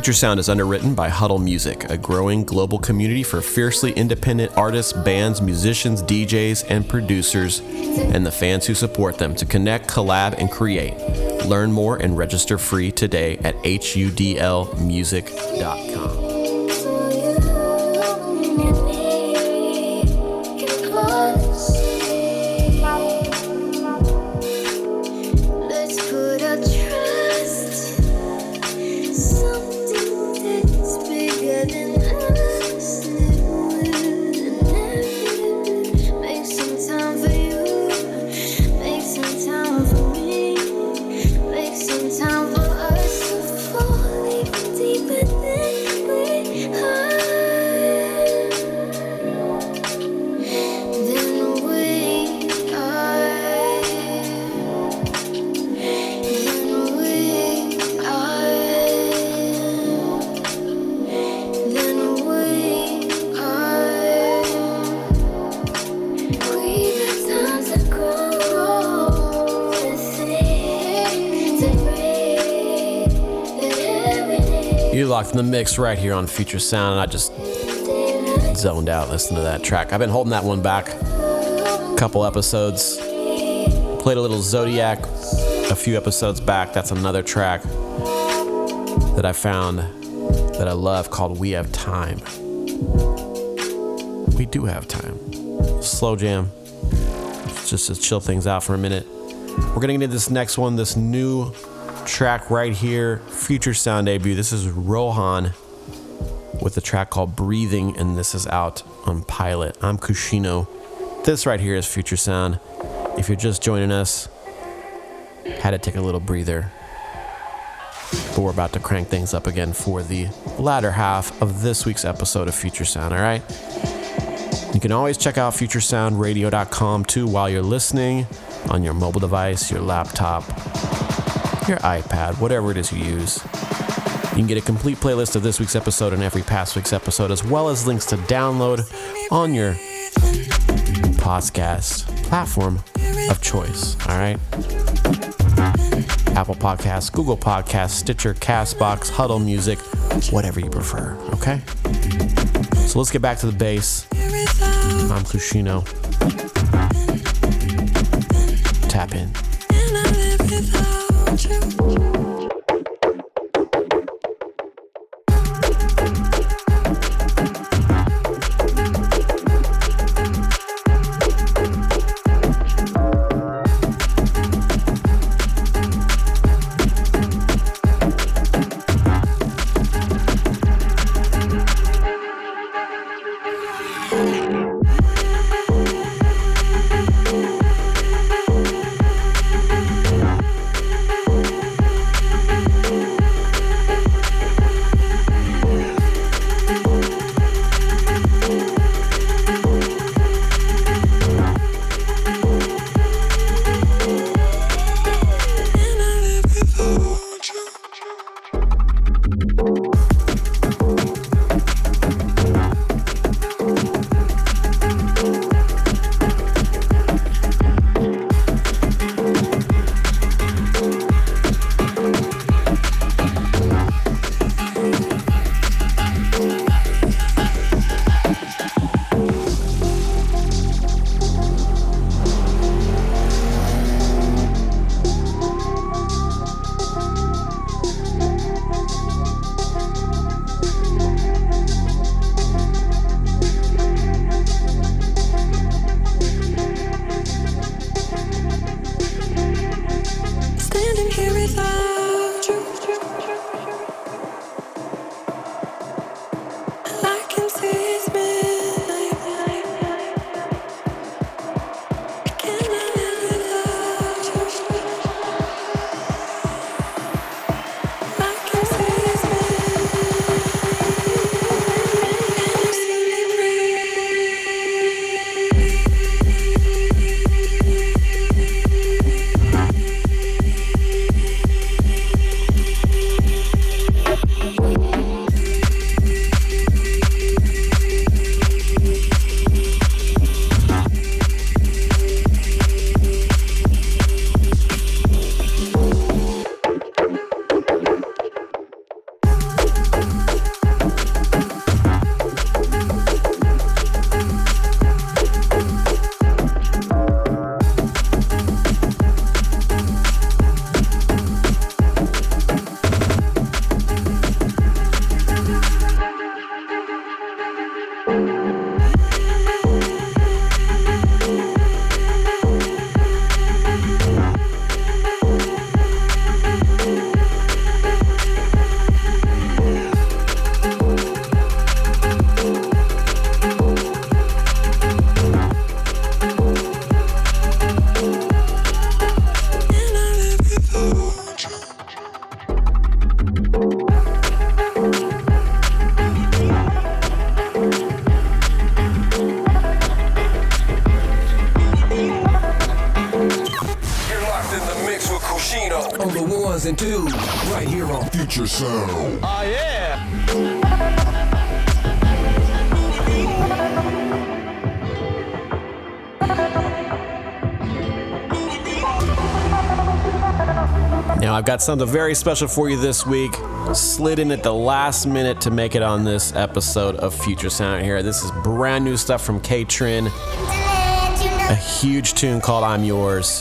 Future Sound is underwritten by Huddle Music, a growing global community for fiercely independent artists, bands, musicians, DJs, and producers, and the fans who support them to connect, collab, and create. Learn more and register free today at hudlmusic.com. You're locked in the mix right here on Future Sound, and I just zoned out listening to that track. I've been holding that one back a couple episodes. Played a little Zodiac a few episodes back. That's another track that I found that I love called We Have Time. We do have time. Slow jam. Just to chill things out for a minute. We're going to get into this next one, this new track right here, Future Sound debut. This is Rohan with a track called Breathing, and this is out on Pilot. I'm Kushino. This right here is Future Sound. If you're just joining us, had to take a little breather, but we're about to crank things up again for the latter half of this week's episode of Future Sound, all right? You can always check out futuresoundradio.com too while you're listening on your mobile device, your laptop, your iPad, whatever it is you use. You can get a complete playlist of this week's episode and every past week's episode, as well as links to download on your podcast platform of choice, all right? Apple Podcasts, Google Podcasts, Stitcher, CastBox, Huddle Music, whatever you prefer, okay? So let's get back to the bass. I'm Kushino. Tap in. ones and twos, right here on Future Sound. Oh yeah! Now, I've got something very special for you this week. Slid in at the last minute to make it on this episode of Future Sound here. This is brand new stuff from K-Trin. A huge tune called I'm Yours.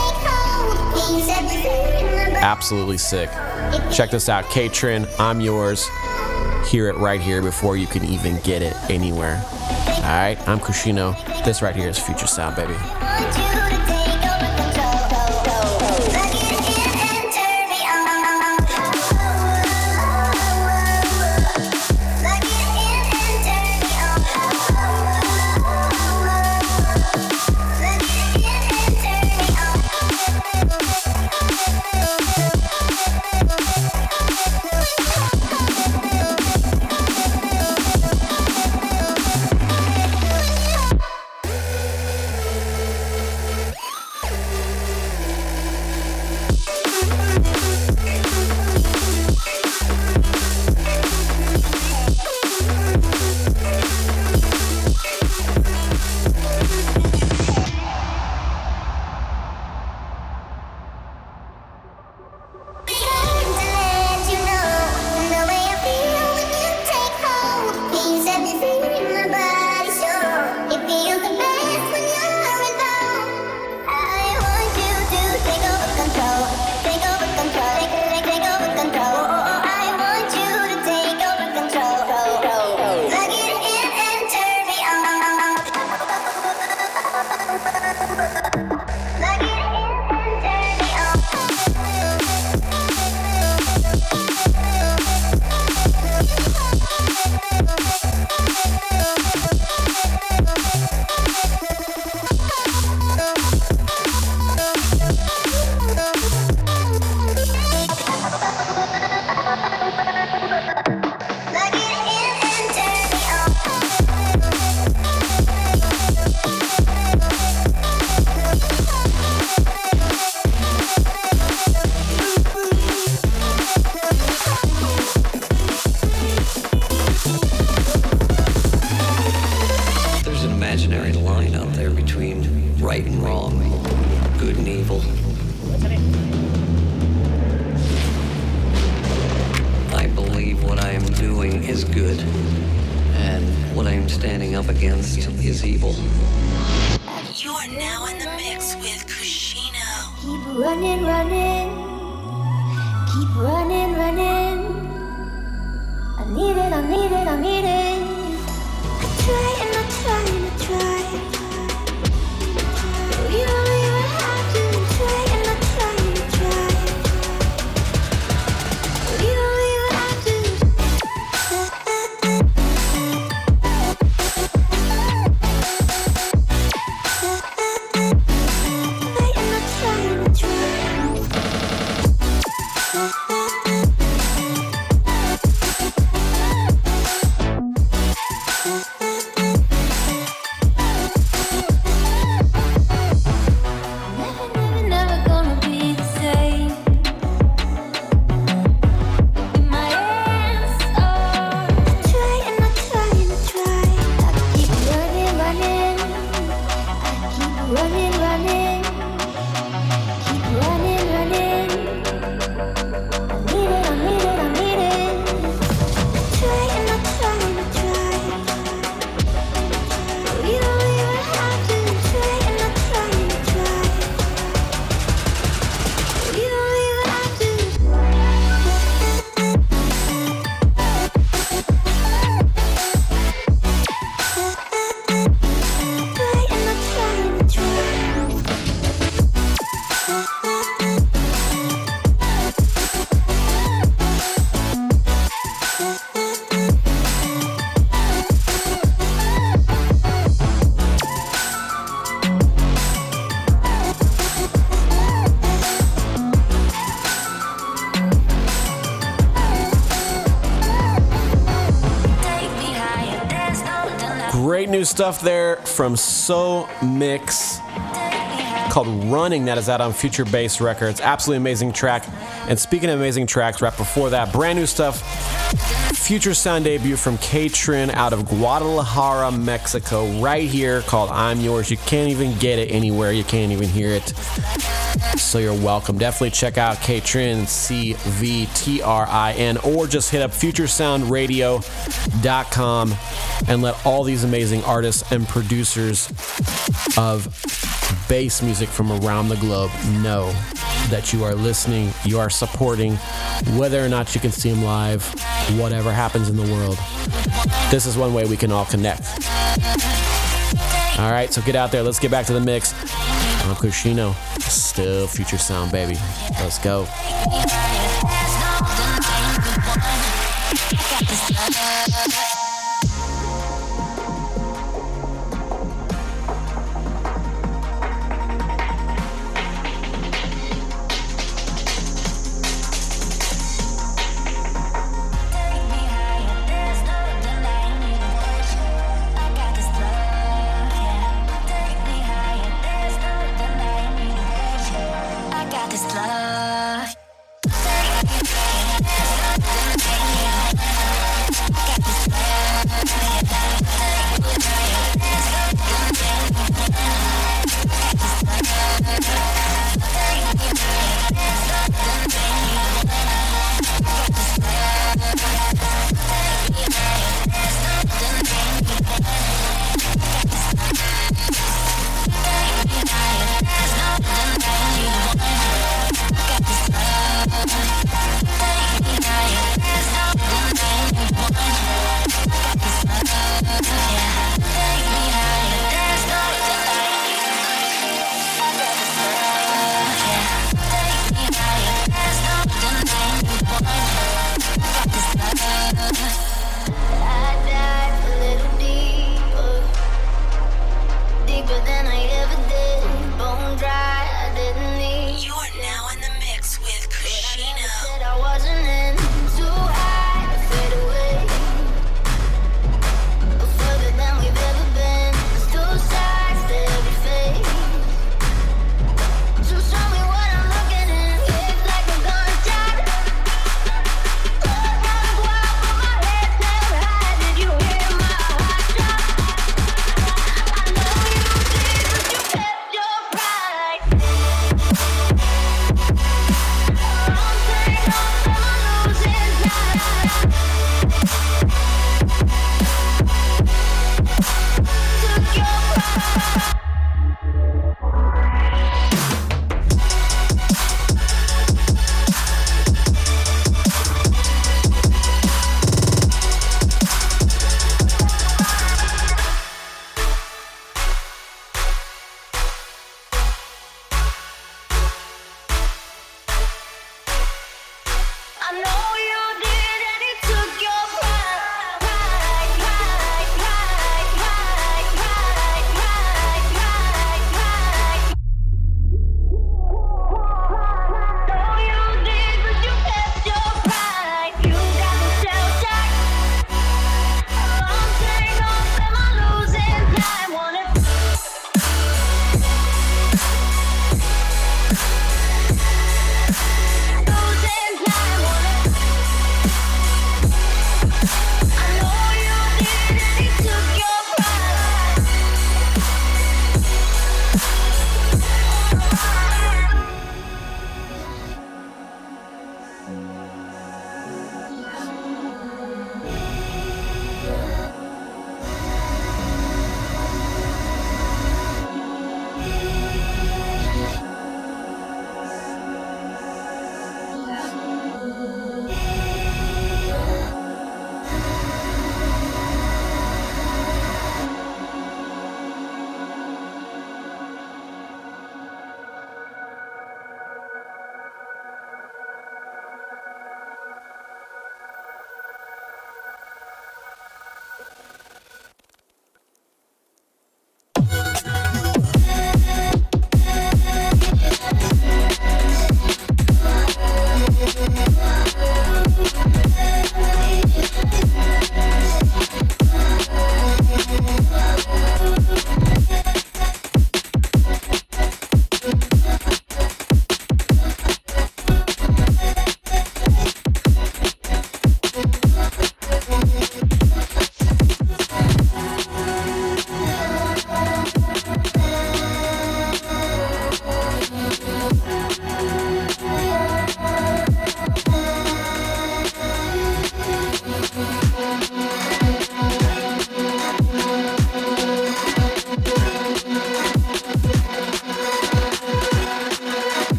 Absolutely sick. Check this out, K-Trin, I'm Yours. Hear it right here before you can even get it anywhere. Alright, I'm Kushino. This right here is Future Sound, baby. Great new stuff there from So Mix called Running, that is out on Future Bass Records. Absolutely amazing track. And speaking of amazing tracks, right before that, brand new stuff. Future Sound debut from K-Trin out of Guadalajara, Mexico, right here, called I'm Yours. You can't even get it anywhere. You can't even hear it. So you're welcome. Definitely check out K-Trin, CVTRIN, or just hit up futuresoundradio.com and let all these amazing artists and producers of bass music from around the globe know that you are listening, you are supporting, whether or not you can see them live, whatever happens in the world. This is one way we can all connect. All right, so get out there. Let's get back to the mix. I'm Kushino. Still Future Sound, baby. Let's go. Got this love.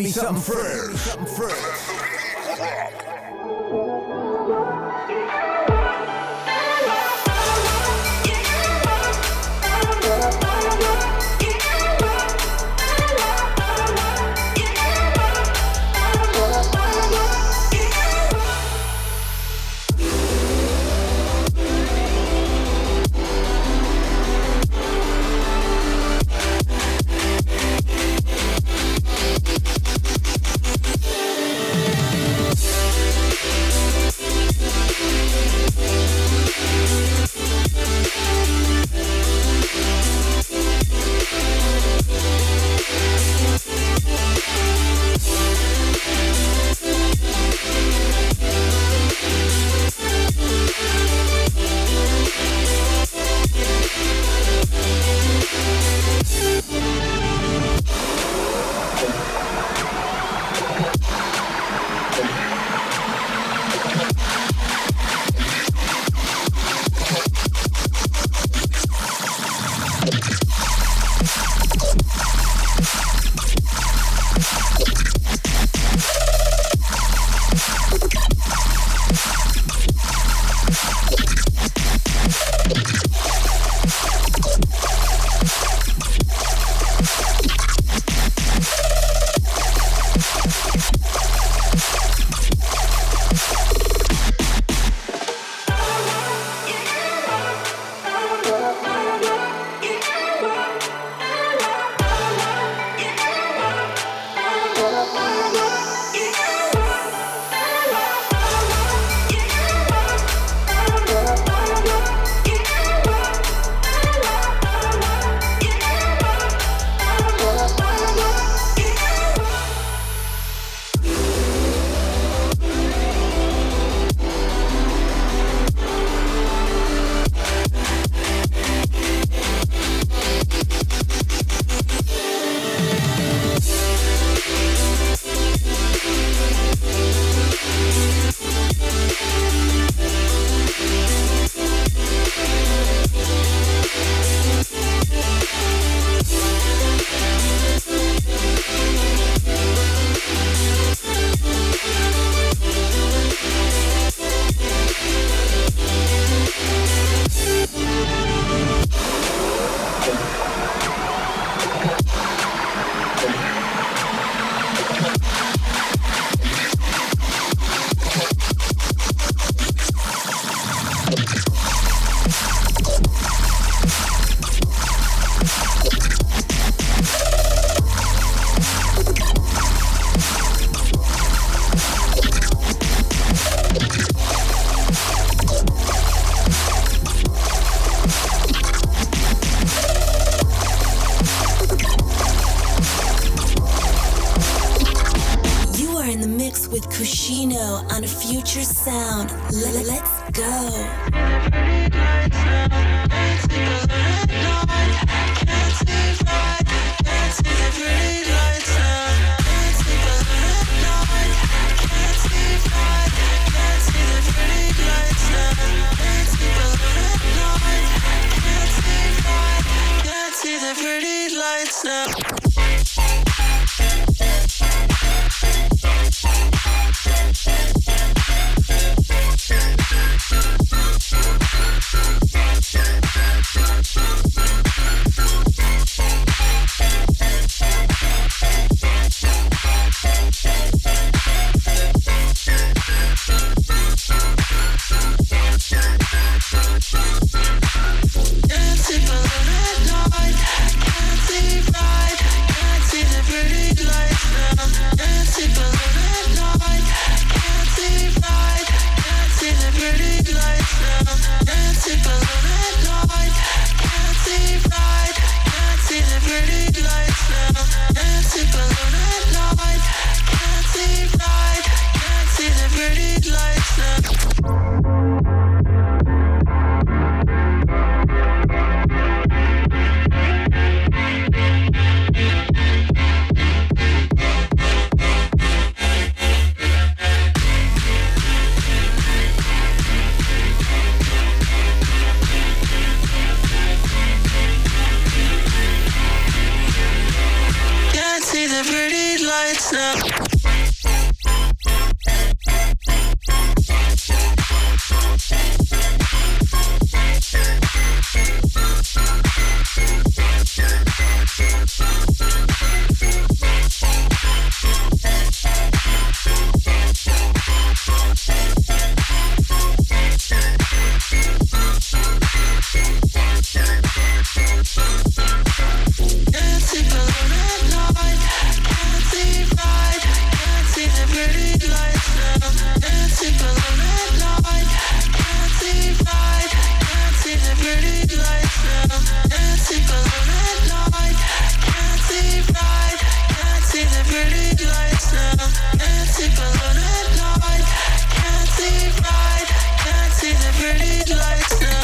me something fresh. With Kushino on Future Sound. Let's go. See the pretty lights now. See the pretty lights lights now. Can't see below that line, can't see right, can't see the pretty lights now. Can't see below that line, can't see right, can't see the pretty lights now. Can't see below that line, can't see right, can't see the pretty lights now. Can't see below that line, can't see right, can't see the pretty lights now.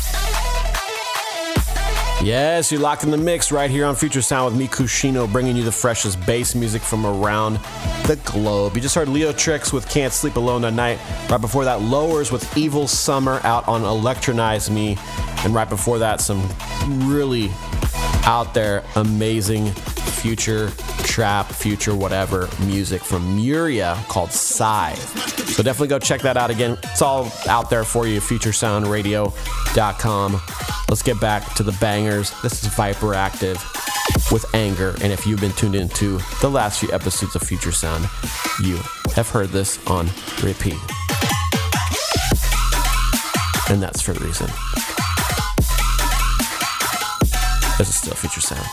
Yes, you're locked in the mix right here on Future Sound with me, Kushino, bringing you the freshest bass music from around the globe. You just heard Leo Tricks with Can't Sleep Alone at Night. Right before that, Lowers with Evil Summer out on Electronize Me. And right before that, some really out there, amazing future trap, future whatever music from Muria called Scythe. So definitely go check that out again. It's all out there for you, futuresoundradio.com. Let's get back to the bangers. This is Viper Active with Anger. And if you've been tuned into the last few episodes of Future Sound, you have heard this on repeat. And that's for a reason. This is still Future Sound.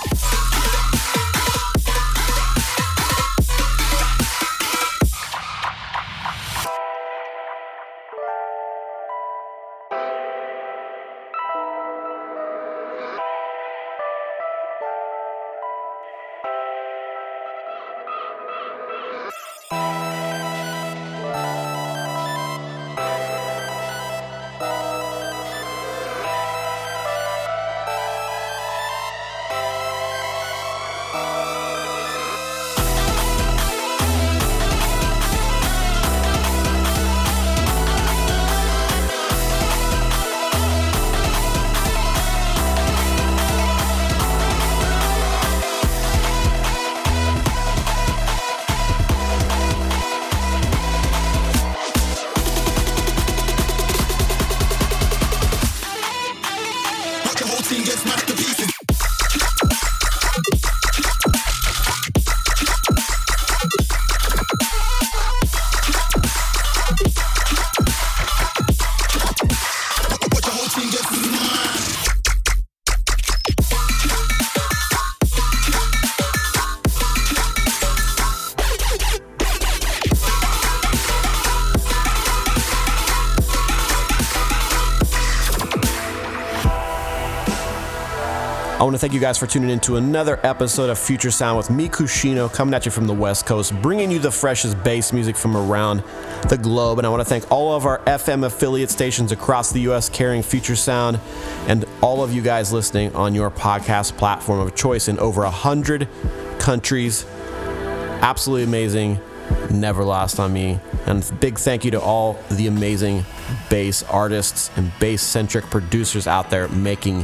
I want to thank you guys for tuning in to another episode of Future Sound with me, Kushino, coming at you from the West Coast, bringing you the freshest bass music from around the globe. And I want to thank all of our FM affiliate stations across the U.S. carrying Future Sound, and all of you guys listening on your podcast platform of choice in over 100 countries. Absolutely amazing. Never lost on me. And big thank you to all the amazing bass artists and bass-centric producers out there making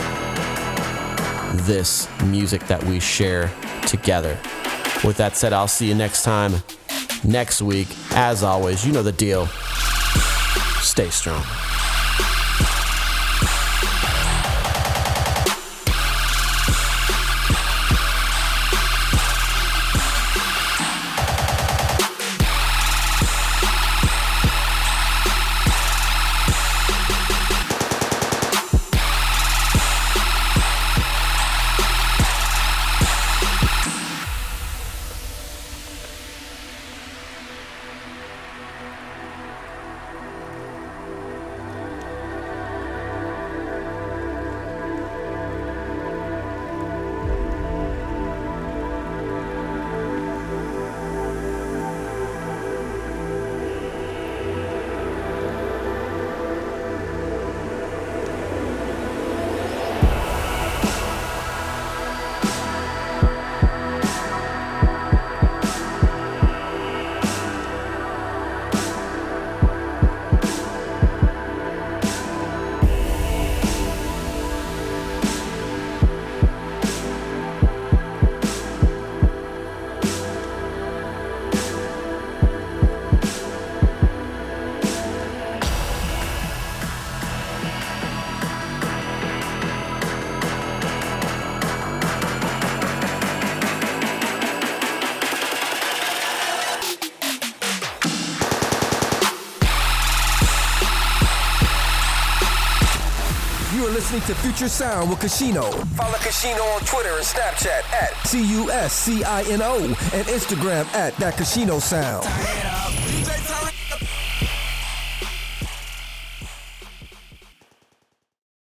this music that we share together. With that said, I'll see you next time, next week. As always, you know the deal. Stay strong. You are listening to Future Sound with Casino. Follow Casino on Twitter and Snapchat at CUSCINO and Instagram at That Casino Sound.